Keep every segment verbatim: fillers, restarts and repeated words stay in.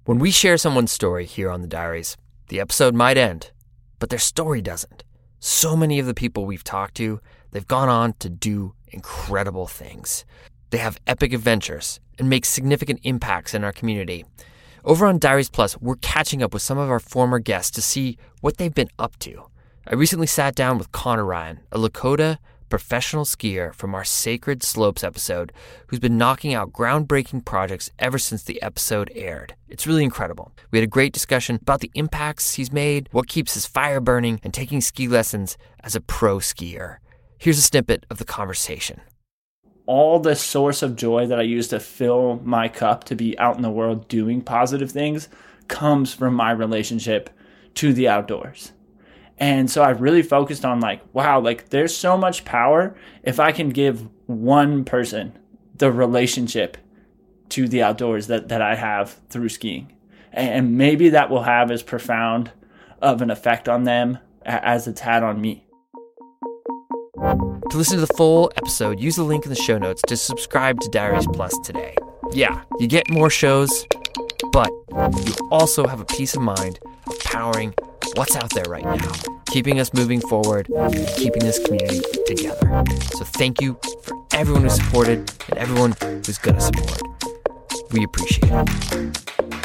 When we share someone's story here on the Diaries, the episode might end, but their story doesn't. So many of the people we've talked to, they've gone on to do incredible things. They have epic adventures and make significant impacts in our community. Over on Diaries Plus, we're catching up with some of our former guests to see what they've been up to. I recently sat down with Connor Ryan, a Lakota professional skier from our Sacred Slopes episode, who's been knocking out groundbreaking projects ever since the episode aired. It's really incredible. We had a great discussion about the impacts he's made, what keeps his fire burning, and taking ski lessons as a pro skier. Here's a snippet of the conversation. All the source of joy that I use to fill my cup to be out in the world doing positive things comes from my relationship to the outdoors. And so I really focused on like, wow, like there's so much power if I can give one person the relationship to the outdoors that, that I have through skiing. And maybe that will have as profound of an effect on them as it's had on me. To listen to the full episode, use the link in the show notes to subscribe to Diaries Plus today. Yeah, you get more shows, but you also have a peace of mind of powering what's out there right now, keeping us moving forward, keeping this community together. So thank you for everyone who supported and everyone who's going to support. We appreciate it.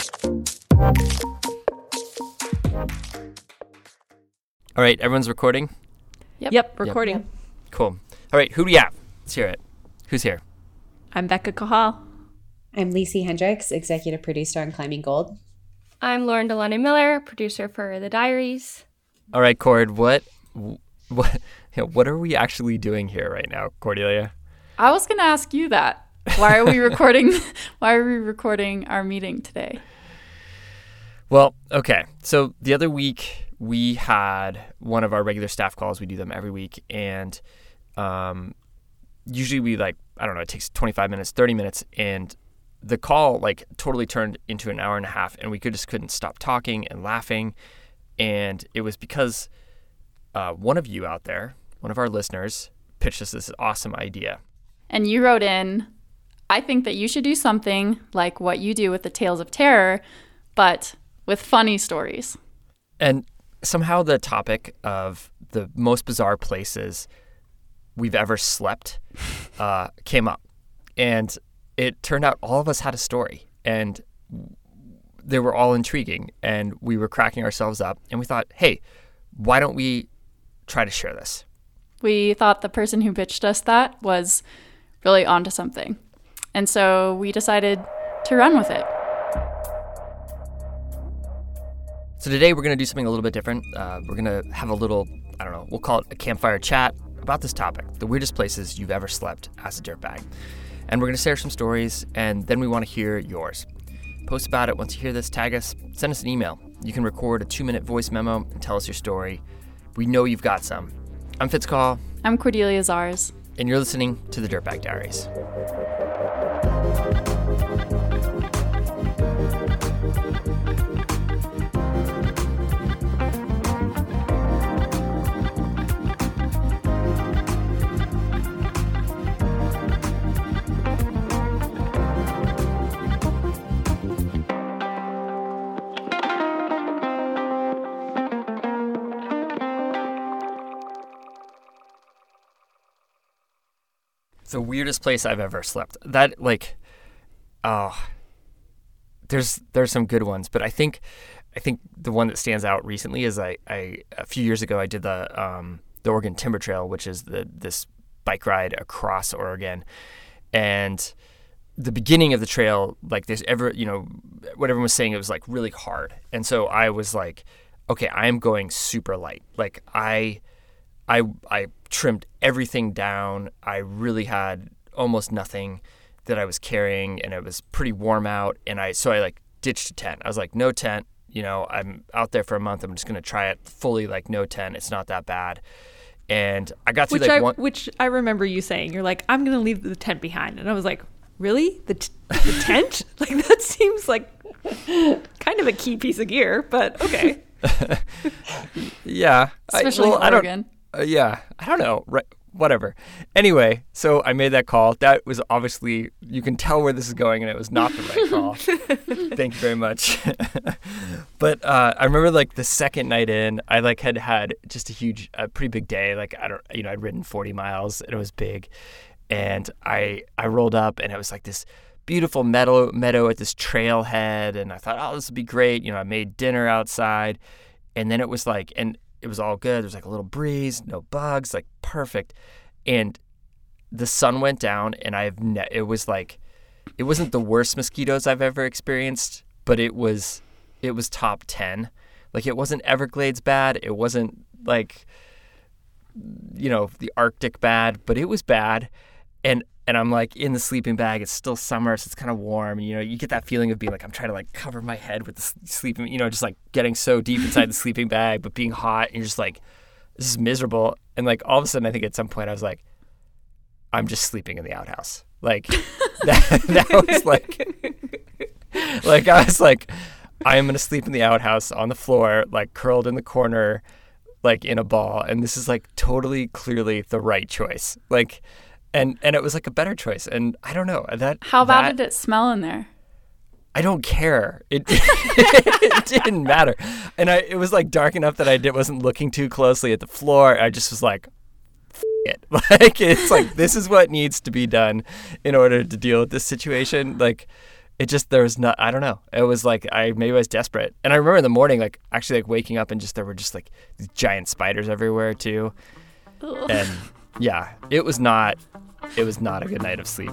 All right, everyone's recording? Yep, yep recording. Yep. Cool. All right, who do you have? Let's hear it. Who's here? I'm Becca Cahal. I'm Lacey Hendricks, executive producer on Climbing Gold. I'm Lauren Delano Miller, producer for The Diaries. All right, Cord, what what you know, what are we actually doing here right now, Cordelia? I was going to ask you that. Why are we recording why are we recording our meeting today? Well, okay. So the other week we had one of our regular staff calls. We do them every week, and um usually we like I don't know, it takes twenty-five minutes, thirty minutes, and the call like totally turned into an hour and a half, and we could just couldn't stop talking and laughing. And it was because uh, one of you out there, one of our listeners, pitched us this awesome idea. And you wrote in, I think that you should do something like what you do with the Tales of Terror, but with funny stories. And somehow the topic of the most bizarre places we've ever slept uh, came up. And it turned out all of us had a story, and they were all intriguing, and we were cracking ourselves up, and we thought, hey, why don't we try to share this? We thought the person who pitched us that was really onto something. And so we decided to run with it. So today we're going to do something a little bit different. Uh, we're going to have a little, I don't know, we'll call it a campfire chat about this topic, the weirdest places you've ever slept as a dirtbag. And we're going to share some stories, and then we want to hear yours. Post about it. Once you hear this, tag us, send us an email. You can record a two-minute voice memo and tell us your story. We know you've got some. I'm Fitz Call. I'm Cordelia Zars. And you're listening to the Dirtbag Diaries. The weirdest place I've ever slept. That, like, oh, there's there's some good ones, but I think I think the one that stands out recently is I, I a few years ago I did the um, the Oregon Timber Trail, which is the this bike ride across Oregon, and the beginning of the trail, like there's ever you know what everyone was saying, it was like really hard, and so I was like, okay, I am going super light, like I. I I trimmed everything down. I really had almost nothing that I was carrying, and it was pretty warm out. And I so I like ditched a tent. I was like, no tent. You know, I'm out there for a month. I'm just gonna try it fully, like no tent. It's not that bad. And I got to which like I, one. Which I remember you saying. You're like, I'm gonna leave the tent behind, and I was like, really? The t- the tent? Like that seems like kind of a key piece of gear, but okay. Yeah, Especially I, well, in Oregon. I don't, uh, yeah, I don't know. Right, whatever. Anyway, so I made that call. That was obviously, you can tell where this is going, and it was not the right call. Thank you very much. But uh, I remember like the second night in, I like had had just a huge, a pretty big day. Like I don't, you know, I'd ridden forty miles, and it was big. And I I rolled up, and it was like this beautiful meadow meadow at this trailhead, and I thought, oh, this would be great. You know, I made dinner outside, and then it was like, and it was all good. There was like a little breeze, no bugs, like perfect. And the sun went down, and I've ne- it was like, it wasn't the worst mosquitoes I've ever experienced, but it was it was top ten. Like it wasn't Everglades bad. It wasn't like, you know, the Arctic bad, but it was bad. And and I'm like in the sleeping bag. It's still summer, so it's kind of warm. And, you know, you get that feeling of being like, I'm trying to like cover my head with the sleeping, you know, just like getting so deep inside the sleeping bag, but being hot. And you're just like, this is miserable. And like all of a sudden, I think at some point I was like, I'm just sleeping in the outhouse. Like that, that was like, like I was like, I am going to sleep in the outhouse on the floor, like curled in the corner, like in a ball. And this is like totally clearly the right choice. Like, And and it was like a better choice. And I don't know. that. How bad that, did it smell in there? I don't care. It it didn't matter. And I it was like dark enough that I did, wasn't looking too closely at the floor. I just was like, F- it. Like, it's like, this is what needs to be done in order to deal with this situation. Like, it just, there was not, I don't know. It was like, I maybe I was desperate. And I remember in the morning, like actually like waking up and just, there were just like these giant spiders everywhere too. Ugh. And yeah, it was not, it was not a good night of sleep.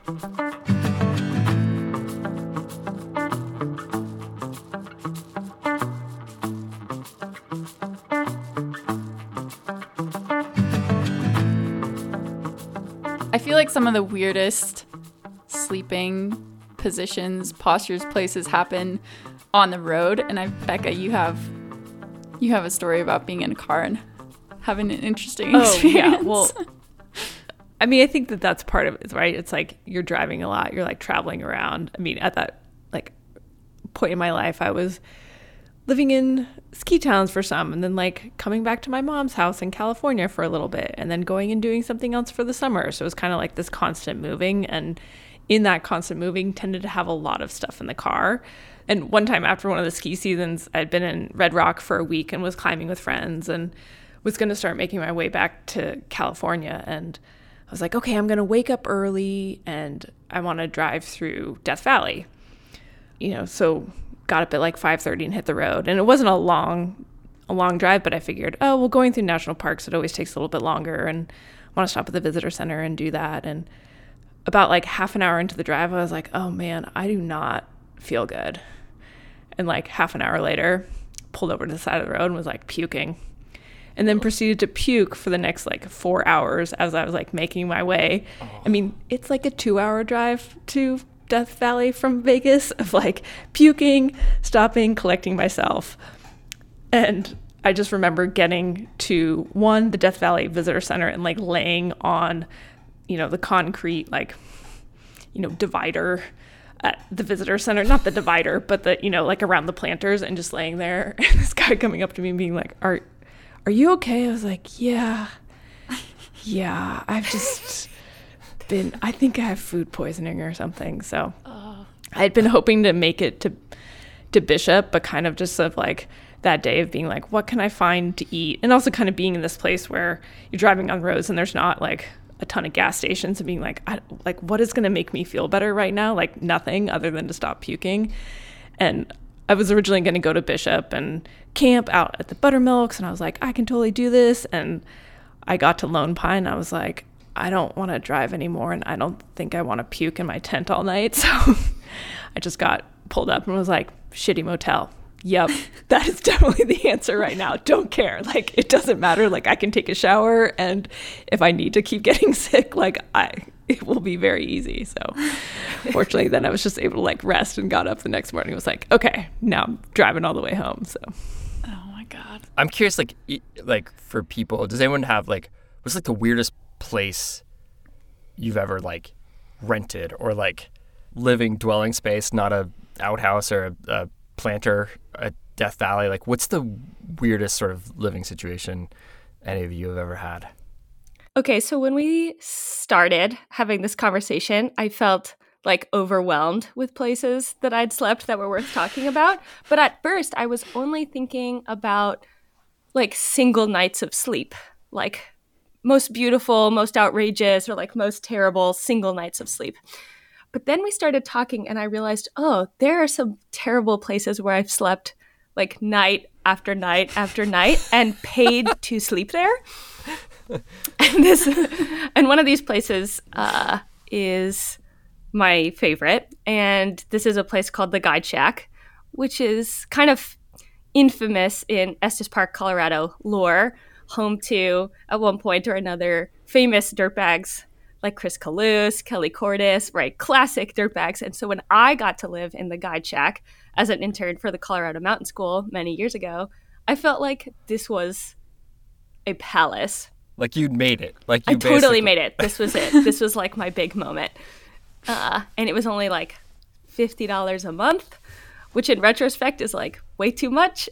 I feel like some of the weirdest sleeping positions, postures, places happen on the road. And I, Becca, you have you have a story about being in a car and having an interesting experience. Oh, yeah. Well, I mean, I think that that's part of it, right? It's like you're driving a lot. You're like traveling around. I mean, at that like point in my life, I was living in ski towns for some, and then like coming back to my mom's house in California for a little bit, and then going and doing something else for the summer. So it was kind of like this constant moving, and in that constant moving tended to have a lot of stuff in the car. And one time after one of the ski seasons, I'd been in Red Rock for a week and was climbing with friends and was going to start making my way back to California. And I was like, okay, I'm going to wake up early and I want to drive through Death Valley. You know, so got up at like five thirty and hit the road. And it wasn't a long, a long drive, but I figured, oh, well, going through national parks, it always takes a little bit longer, and I want to stop at the visitor center and do that. And about like half an hour into the drive, I was like, oh man, I do not feel good. And like half an hour later, pulled over to the side of the road and was like puking. And then proceeded to puke for the next like four hours as I was like making my way. Oh. I mean, it's like a two hour drive to Death Valley from Vegas of like puking, stopping, collecting myself. And I just remember getting to one, the Death Valley Visitor Center, and like laying on, you know, the concrete, like, you know, divider at the visitor center, not the divider, but the, you know, like around the planters, and just laying there. And this guy coming up to me and being like, are, are you okay? I was like, yeah, yeah, I've just been, I think I have food poisoning or something. So oh. I had been hoping to make it to, to Bishop, but kind of just of like that day of being like, what can I find to eat? And also kind of being in this place where you're driving on roads and there's not like a ton of gas stations, and being like, I, like, what is going to make me feel better right now? Like nothing other than to stop puking. And I was originally going to go to Bishop and camp out at the Buttermilks, and I was like, I can totally do this. And I got to Lone Pine, and I was like, I don't want to drive anymore, and I don't think I want to puke in my tent all night. So I just got pulled up and was like, shitty motel. Yep, that is definitely the answer right now. Don't care. Like, it doesn't matter. Like, I can take a shower, and if I need to keep getting sick, like, I it will be very easy. So fortunately, then I was just able to like rest, and got up the next morning and was like, okay, now I'm driving all the way home. So oh my God. I'm curious, like, like for people, does anyone have like, what's like the weirdest place you've ever like rented, or like living dwelling space, not a outhouse or a, a planter at Death Valley? Like, what's the weirdest sort of living situation any of you have ever had? Okay, so when we started having this conversation, I felt like overwhelmed with places that I'd slept that were worth talking about. But at first, I was only thinking about like single nights of sleep, like most beautiful, most outrageous, or like most terrible single nights of sleep. But then we started talking and I realized, oh, there are some terrible places where I've slept like night after night after night and paid to sleep there. And this, and one of these places uh, is my favorite. And this is a place called the Guide Shack, which is kind of infamous in Estes Park, Colorado lore, home to, at one point or another, famous dirtbags like Chris Kalous, Kelly Cordes, right? Classic dirtbags. And so when I got to live in the Guide Shack as an intern for the Colorado Mountain School many years ago, I felt like this was a palace. Like you'd made it. Like you I totally basically- made it. This was it. This was like my big moment. Uh, and it was only like fifty dollars a month, which in retrospect is like way too much.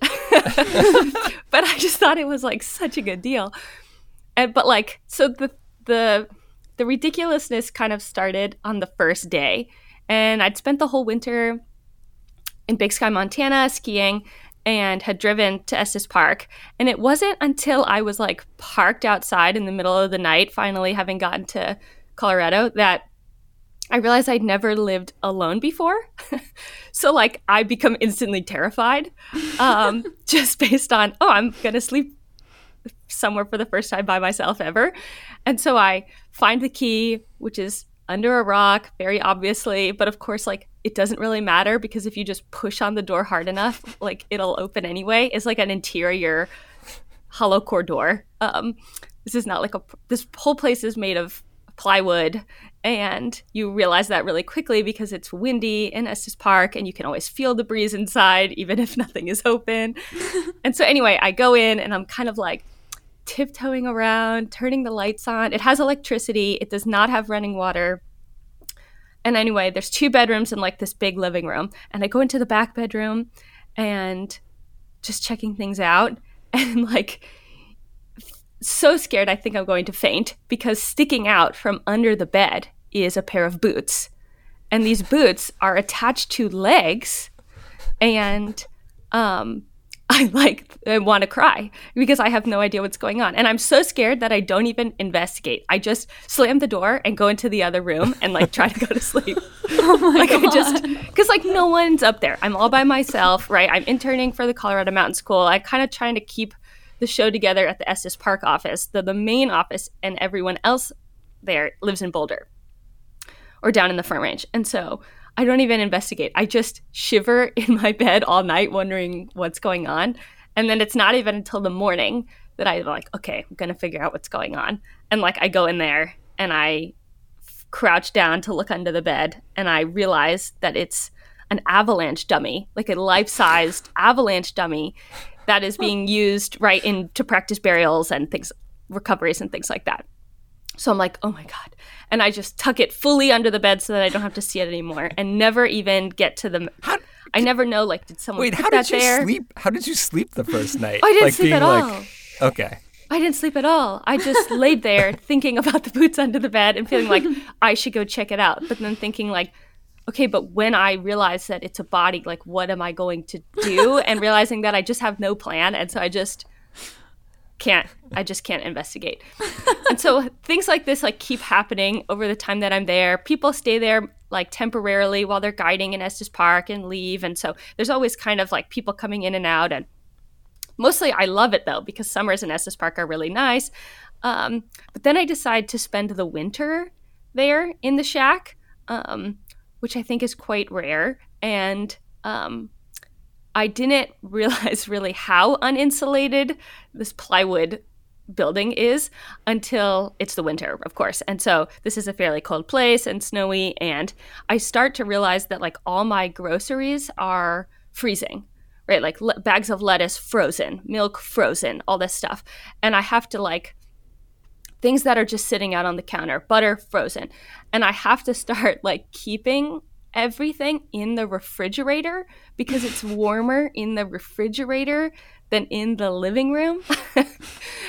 But I just thought it was like such a good deal. And but like so the the the ridiculousness kind of started on the first day. And I'd spent the whole winter in Big Sky, Montana skiing and had driven to Estes Park. And it wasn't until I was like parked outside in the middle of the night, finally having gotten to Colorado, that I realized I'd never lived alone before. So like I become instantly terrified um, just based on, oh, I'm going to sleep somewhere for the first time by myself ever. And so I find the key, which is under a rock, very obviously. But of course, like it doesn't really matter because if you just push on the door hard enough, like it'll open anyway. It's like an interior hollow core door. Um, this is not like a, this whole place is made of plywood. And you realize that really quickly because it's windy in Estes Park and you can always feel the breeze inside, even if nothing is open. And so anyway, I go in and I'm kind of like tiptoeing around, turning the lights on. It has electricity. It does not have running water. And anyway, there's two bedrooms and like this big living room. And I go into the back bedroom and just checking things out. And like, so scared I think I'm going to faint because sticking out from under the bed is a pair of boots. And these boots are attached to legs. And um, I like I want to cry because I have no idea what's going on. And I'm so scared that I don't even investigate. I just slam the door and go into the other room and like try to go to sleep. Oh my like God. I just because like no one's up there. I'm all by myself, right? I'm interning for the Colorado Mountain School. I'm kind of trying to keep the show together at the Estes Park office. The, the main office and everyone else there lives in Boulder or down in the Front Range. And so I don't even investigate. I just shiver in my bed all night wondering what's going on. And then it's not even until the morning that I'm like, okay, I'm going to figure out what's going on. And like I go in there and I f- crouch down to look under the bed and I realize that it's an avalanche dummy, like a life-sized avalanche dummy that is being used right in to practice burials and things, recoveries and things like that. So I'm like, oh my God. And I just tuck it fully under the bed so that I don't have to see it anymore and never even get to the, How, I never know, like, did someone wait, put how that did you there? sleep? How did you sleep the first night? I didn't like sleep being at like, all. Okay. I didn't sleep at all. I just laid there thinking about the boots under the bed and feeling like I should go check it out. But then thinking like, okay, but when I realize that it's a body, like, what am I going to do? And realizing that I just have no plan. And so I just can't, I just can't investigate. And so things like this, like, keep happening over the time that I'm there. People stay there, like, temporarily while they're guiding in Estes Park and leave. And so there's always kind of, like, people coming in and out. And mostly I love it, though, because summers in Estes Park are really nice. Um, but then I decide to spend the winter there in the shack, um, which I think is quite rare. And um, I didn't realize really how uninsulated this plywood building is until it's the winter, of course. And so this is a fairly cold place and snowy. And I start to realize that, like, all my groceries are freezing. Right, like le- bags of lettuce frozen, milk frozen, all this stuff. And I have to, like, things that are just sitting out on the counter, butter frozen. And I have to start, like, keeping everything in the refrigerator because it's warmer in the refrigerator than in the living room.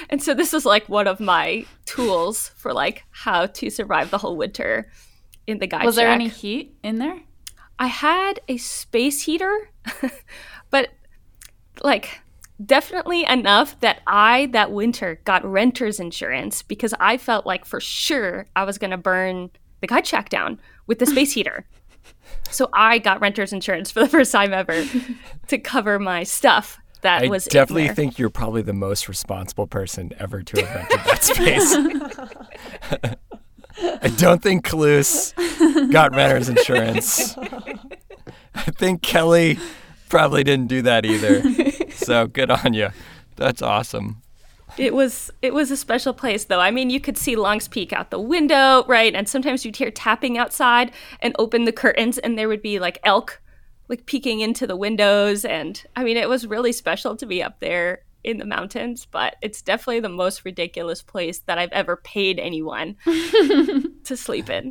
And so this was like one of my tools for like how to survive the whole winter in the guide Was there shack. any heat in there? I had a space heater, but like definitely enough that I, that winter, got renter's insurance because I felt like for sure I was going to burn the guide shack down with the space heater. So I got renter's insurance for the first time ever to cover my stuff that I was definitely in there. think you're probably the most responsible person ever to have rented that space. I don't think Kalus got renter's insurance. I think Kelly probably didn't do that either. So good on you. That's awesome. It was it was a special place, though. I mean, you could see Long's Peak out the window, right? And sometimes you'd hear tapping outside and open the curtains, and there would be like elk like peeking into the windows. And I mean, it was really special to be up there in the mountains, but it's definitely the most ridiculous place that I've ever paid anyone to sleep in.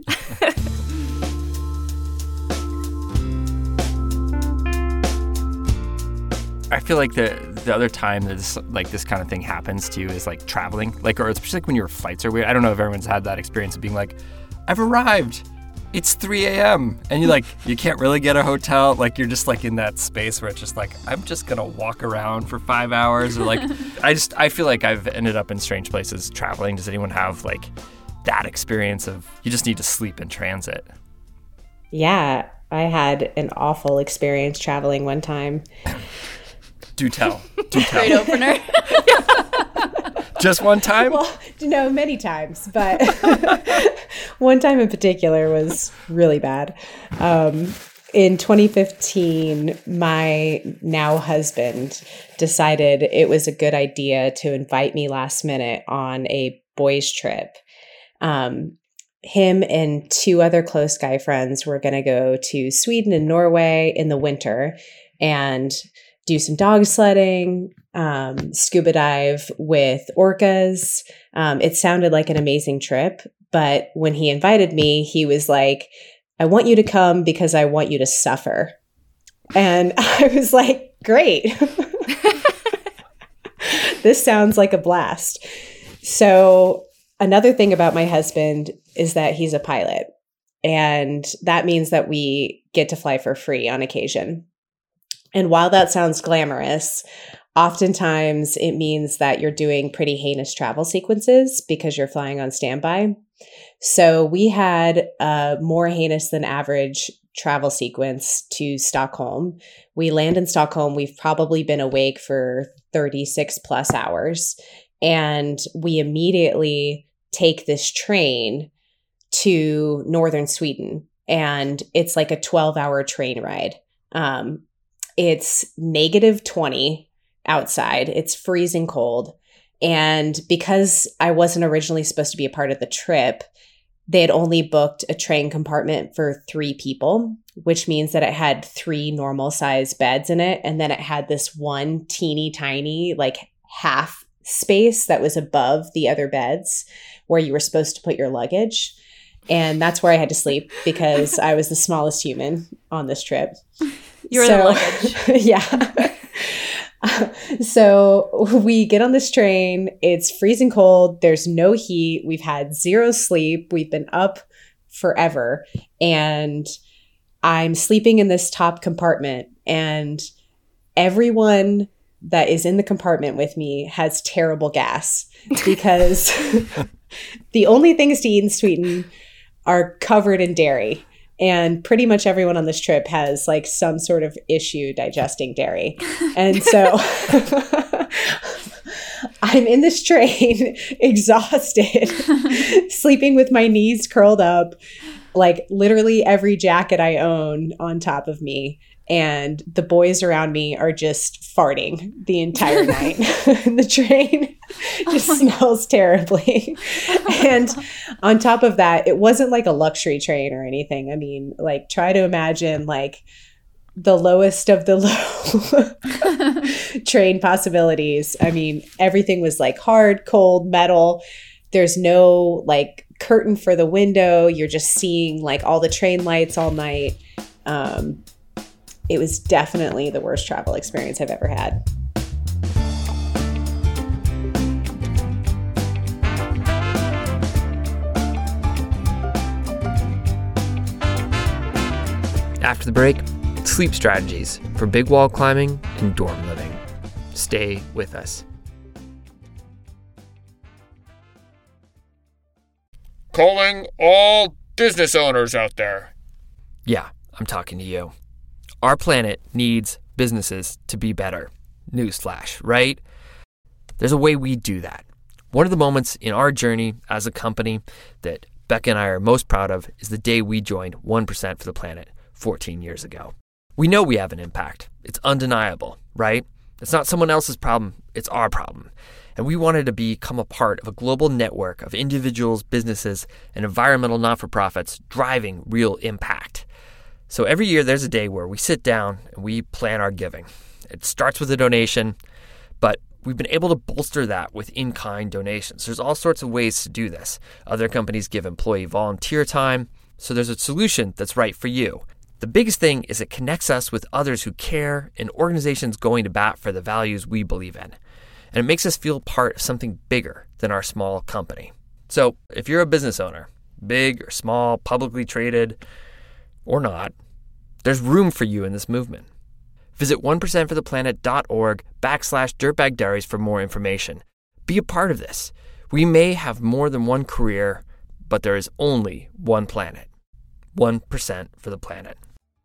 I feel like the the other time that this, like this kind of thing happens to you is like traveling, like, or especially like when your flights are weird. I don't know if everyone's had that experience of being like, I've arrived, it's three a.m. and you like you can't really get a hotel. Like you're just like in that space where it's just like I'm just gonna walk around for five hours or like I just I feel like I've ended up in strange places traveling. Does anyone have like that experience of you just need to sleep in transit? Yeah, I had an awful experience traveling one time. Do tell. Do tell. Great opener. Just one time? Well, no, many times, but one time in particular was really bad. Um, in twenty fifteen, my now husband decided it was a good idea to invite me last minute on a boys' trip. Um, him and two other close guy friends were going to go to Sweden and Norway in the winter and do some dog sledding, um, scuba dive with orcas. Um, it sounded like an amazing trip. But when he invited me, he was like, I want you to come because I want you to suffer. And I was like, great. This sounds like a blast. So another thing about my husband is that he's a pilot. And that means that we get to fly for free on occasion. And while that sounds glamorous, oftentimes it means that you're doing pretty heinous travel sequences because you're flying on standby. So we had a more heinous than average travel sequence to Stockholm. We land in Stockholm. We've probably been awake for thirty-six plus hours. And we immediately take this train to northern Sweden. And it's like a twelve hour train ride. Um, It's negative twenty outside. It's freezing cold. And because I wasn't originally supposed to be a part of the trip, they had only booked a train compartment for three people, which means that it had three normal size beds in it. And then it had this one teeny tiny, like half space that was above the other beds where you were supposed to put your luggage. And that's where I had to sleep because I was the smallest human on this trip. You were so, the luggage. Yeah. So we get on this train. It's freezing cold. There's no heat. We've had zero sleep. We've been up forever. And I'm sleeping in this top compartment. And everyone that is in the compartment with me has terrible gas because the only things to eat in Sweden are covered in dairy. And pretty much everyone on this trip has like some sort of issue digesting dairy. And so I'm in this train, exhausted, sleeping with my knees curled up, like literally every jacket I own on top of me. And the boys around me are just farting the entire night. The train just oh smells God. terribly. And on top of that, it wasn't like a luxury train or anything. I mean, like try to imagine like the lowest of the low train possibilities. I mean, everything was like hard, cold, metal. There's no like curtain for the window. You're just seeing like all the train lights all night. Um, It was definitely the worst travel experience I've ever had. After the break, sleep strategies for big wall climbing and dorm living. Stay with us. Calling all business owners out there. Yeah, I'm talking to you. Our planet needs businesses to be better. Newsflash, right? There's a way we do that. One of the moments in our journey as a company that Becca and I are most proud of is the day we joined one percent for the Planet fourteen years ago. We know we have an impact. It's undeniable, right? It's not someone else's problem, it's our problem. And we wanted to become a part of a global network of individuals, businesses, and environmental not-for-profits driving real impact. So every year there's a day where we sit down and we plan our giving. It starts with a donation, but we've been able to bolster that with in-kind donations. There's all sorts of ways to do this. Other companies give employee volunteer time, so there's a solution that's right for you. The biggest thing is it connects us with others who care and organizations going to bat for the values we believe in. And it makes us feel part of something bigger than our small company. So if you're a business owner, big or small, publicly traded or not, there's room for you in this movement. Visit one percent for the planet dot org backslash dirtbag diaries for more information. Be a part of this. We may have more than one career, but there is only one planet. one percent for the planet.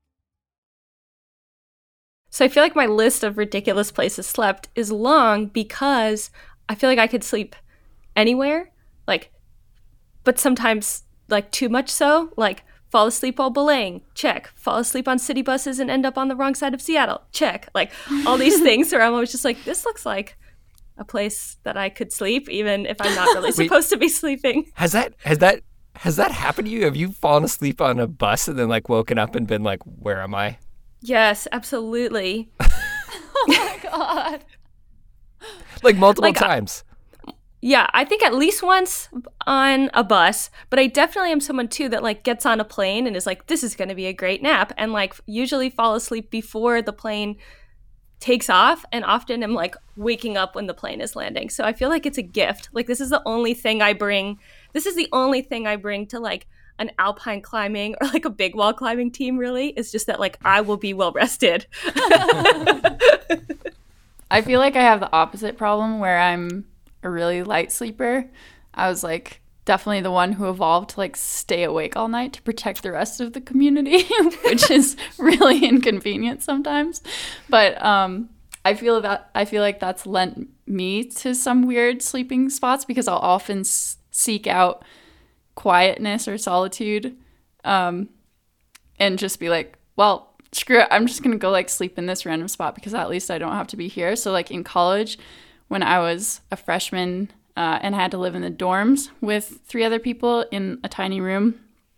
So I feel like my list of ridiculous places slept is long because I feel like I could sleep anywhere, like, but sometimes like too much so, like fall asleep while belaying, check. Fall asleep on city buses and end up on the wrong side of Seattle, check. Like all these things where I'm always just like, this looks like a place that I could sleep even if I'm not really supposed to be sleeping. Has that, has that, has that happened to you? Have you fallen asleep on a bus and then like woken up and been like, where am I? Yes, absolutely. Oh my God. Like multiple Like, times. Yeah, I think at least once on a bus, but I definitely am someone too that like gets on a plane and is like, this is going to be a great nap, and like usually fall asleep before the plane takes off, and often am like waking up when the plane is landing. So I feel like it's a gift. Like this is the only thing I bring. This is the only thing I bring to like an alpine climbing or like a big wall climbing team, really, is just that like I will be well rested. I feel like I have the opposite problem where I'm a really light sleeper. I was like definitely the one who evolved to like stay awake all night to protect the rest of the community, which is really inconvenient sometimes. But um, I feel that I feel like that's lent me to some weird sleeping spots because I'll often s- seek out quietness or solitude um, and just be like, well, screw it. I'm just going to go like sleep in this random spot because at least I don't have to be here. So like in college, when I was a freshman uh, and I had to live in the dorms with three other people in a tiny room,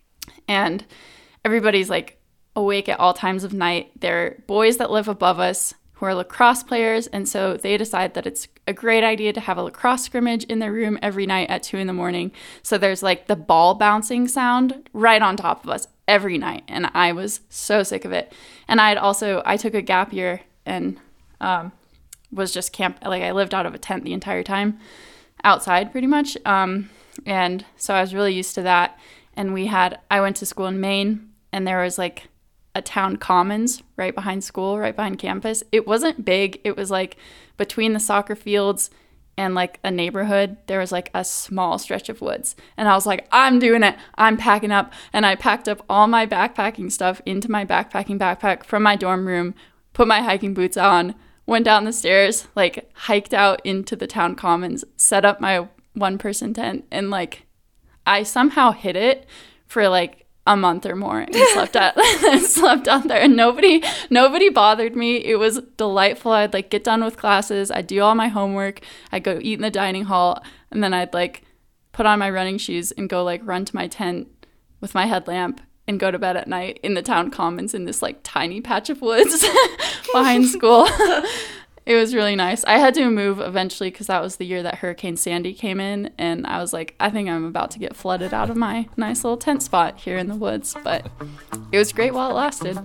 and everybody's like awake at all times of night. They're boys that live above us who are lacrosse players, and so they decide that it's a great idea to have a lacrosse scrimmage in their room every night at two in the morning. So there's like the ball bouncing sound right on top of us every night, and I was so sick of it. And I had also I took a gap year and um, was just camp like I lived out of a tent the entire time, outside pretty much, um, and so I was really used to that. And we had I went to school in Maine, and there was like a town commons right behind school, right behind campus. It wasn't big. It was like between the soccer fields and like a neighborhood, there was like a small stretch of woods. And I was like, I'm doing it. I'm packing up. And I packed up all my backpacking stuff into my backpacking backpack from my dorm room, put my hiking boots on, went down the stairs, like hiked out into the town commons, set up my one person tent, and like I somehow hid it for like a month or more and slept at slept out there, and nobody nobody bothered me. It was delightful. I'd like get done with classes, I'd do all my homework, I'd go eat in the dining hall, and then I'd like put on my running shoes and go like run to my tent with my headlamp and go to bed at night in the town commons in this like tiny patch of woods behind school. It was really nice. I had to move eventually because that was the year that Hurricane Sandy came in, and I was like, I think I'm about to get flooded out of my nice little tent spot here in the woods, but it was great while it lasted.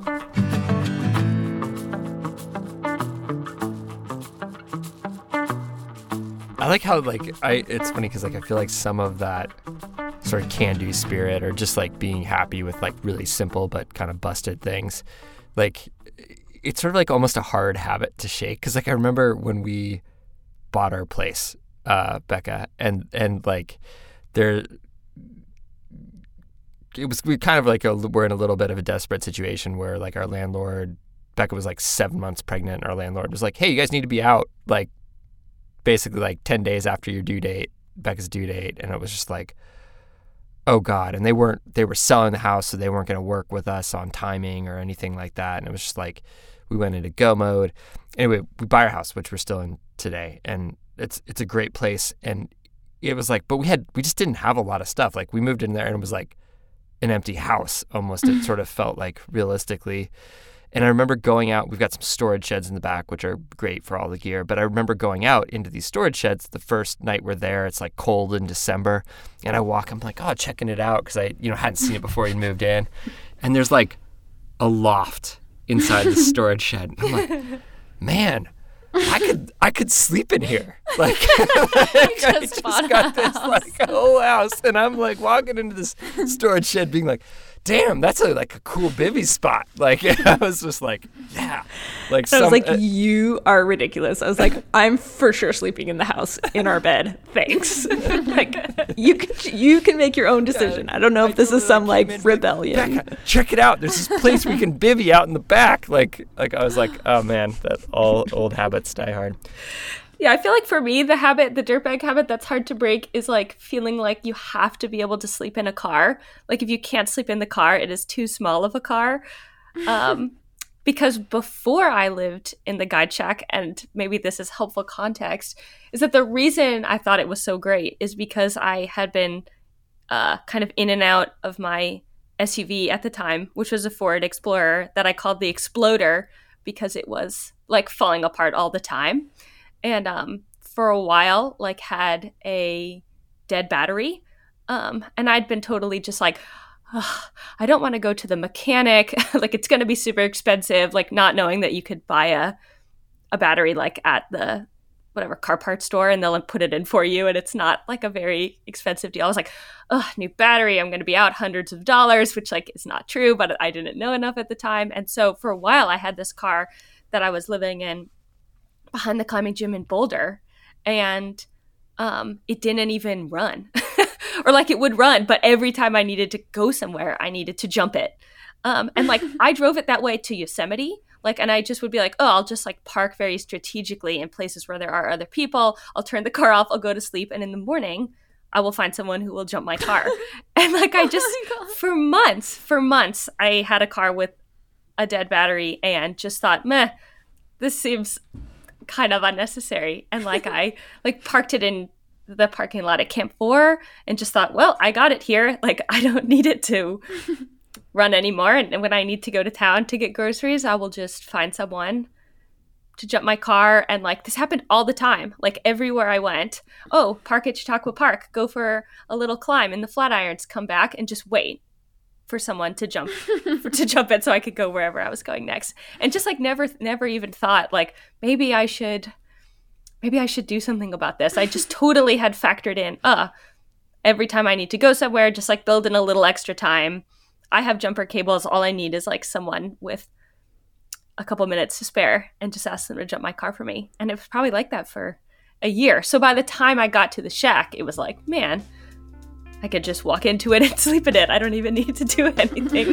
I like how like I it's funny because like I feel like some of that sort of can-do spirit, or just like being happy with like really simple but kind of busted things. Like it's sort of like almost a hard habit to shake. Cause like I remember when we bought our place, uh, Becca, and, and like there, it was, we kind of like, a, we're in a little bit of a desperate situation where like our landlord, Becca was like seven months pregnant, and our landlord was like, hey, you guys need to be out like basically like ten days after your due date, Becca's due date. And it was just like, oh God. And they weren't, they were selling the house, so they weren't going to work with us on timing or anything like that. And it was just like, we went into go mode. Anyway, we buy our house, which we're still in today. And it's, it's a great place. And it was like, but we had, we just didn't have a lot of stuff. Like we moved in there and it was like an empty house almost. It sort of felt like realistically. And I remember going out, we've got some storage sheds in the back, which are great for all the gear. But I remember going out into these storage sheds the first night we're there. It's like cold in December. And I walk, I'm like, oh, checking it out. Cause I, you know, hadn't seen it before we moved in. And there's like a loft inside the storage shed. I'm like, man, I could, I could sleep in here. Like, like I just got this like whole house. And I'm like walking into this storage shed being like, damn, that's a, like a cool bivvy spot. Like I was just like, yeah. Like I some, was like, uh, you are ridiculous. I was like, I'm for sure sleeping in the house in our bed. Thanks. Like you can you can make your own decision. I don't know if this is some like rebellion. Becca, check it out. There's this place we can bivvy out in the back. Like like I was like, oh man, that all old habits die hard. Yeah, I feel like for me, the habit, the dirtbag habit that's hard to break is like feeling like you have to be able to sleep in a car. Like if you can't sleep in the car, it is too small of a car. Um, because before I lived in the guide shack, and maybe this is helpful context, is that the reason I thought it was so great is because I had been uh, kind of in and out of my S U V at the time, which was a Ford Explorer that I called the Exploder because it was like falling apart all the time. And um, for a while, like had a dead battery. Um, and I'd been totally just like, oh, I don't want to go to the mechanic. Like it's going to be super expensive, like not knowing that you could buy a, a battery like at the whatever car parts store and they'll put it in for you. And it's not like a very expensive deal. I was like, oh, new battery. I'm going to be out hundreds of dollars, which like is not true, but I didn't know enough at the time. And so for a while I had this car that I was living in behind the climbing gym in Boulder, and um, it didn't even run. Or like it would run, but every time I needed to go somewhere, I needed to jump it. Um, and like I drove it that way to Yosemite, like, and I just would be like, oh, I'll just like park very strategically in places where there are other people. I'll turn the car off, I'll go to sleep, and in the morning, I will find someone who will jump my car. And like I just, oh for months, for months, I had a car with a dead battery and just thought, meh, this seems kind of unnecessary. And like I like parked it in the parking lot at Camp four and just thought, well, I got it here. Like I don't need it to run anymore. And when I need to go to town to get groceries, I will just find someone to jump my car. And like this happened all the time. Like everywhere I went, oh, park at Chautauqua Park, go for a little climb in the Flatirons, come back and just wait for someone to jump for, to jump it so I could go wherever I was going next. And just like never never even thought like maybe I should maybe I should do something about this. I just totally had factored in uh every time I need to go somewhere, just like build in a little extra time. I have jumper cables. All I need is like someone with a couple minutes to spare and just ask them to jump my car for me. And it was probably like that for a year. So by the time I got to the shack, it was like, man, I could just walk into it and sleep in it. I don't even need to do anything.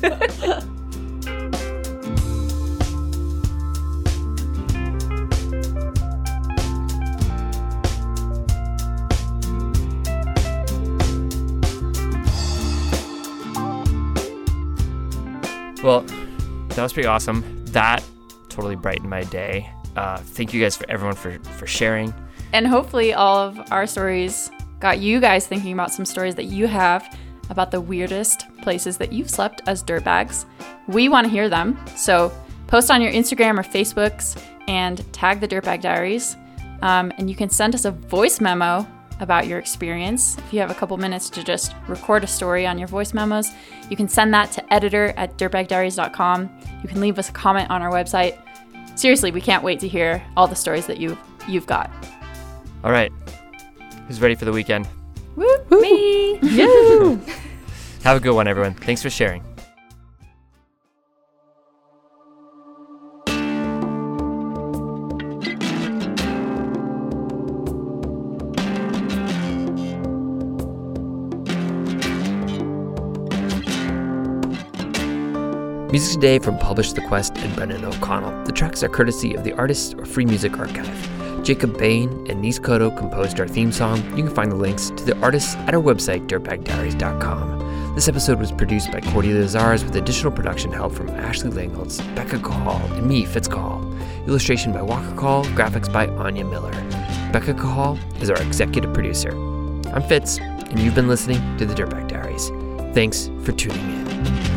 Well, that was pretty awesome. That totally brightened my day. Uh, thank you guys for everyone for, for sharing. And hopefully all of our stories got you guys thinking about some stories that you have about the weirdest places that you've slept as dirtbags. We want to hear them. So post on your Instagram or Facebooks and tag the Dirtbag Diaries. Um, and you can send us a voice memo about your experience. If you have a couple minutes to just record a story on your voice memos, you can send that to editor at dirtbag diaries dot com. You can leave us a comment on our website. Seriously, we can't wait to hear all the stories that you've, you've got. All right. Who's ready for the weekend? Woo! Me! Yeah. Have a good one, everyone. Thanks for sharing. Music today from Publish the Quest and Brendan O'Connell. The tracks are courtesy of the Artists or Free Music Archive. Jacob Bain and Nis Cotto composed our theme song. You can find the links to the artists at our website, dirtbag diaries dot com. This episode was produced by Cordelia Zars with additional production help from Ashley Langholtz, Becca Cahal, and me, Fitz Cahal. Illustration by Walker Cahal, graphics by Anya Miller. Becca Cahal is our executive producer. I'm Fitz, and you've been listening to the Dirtbag Diaries. Thanks for tuning in.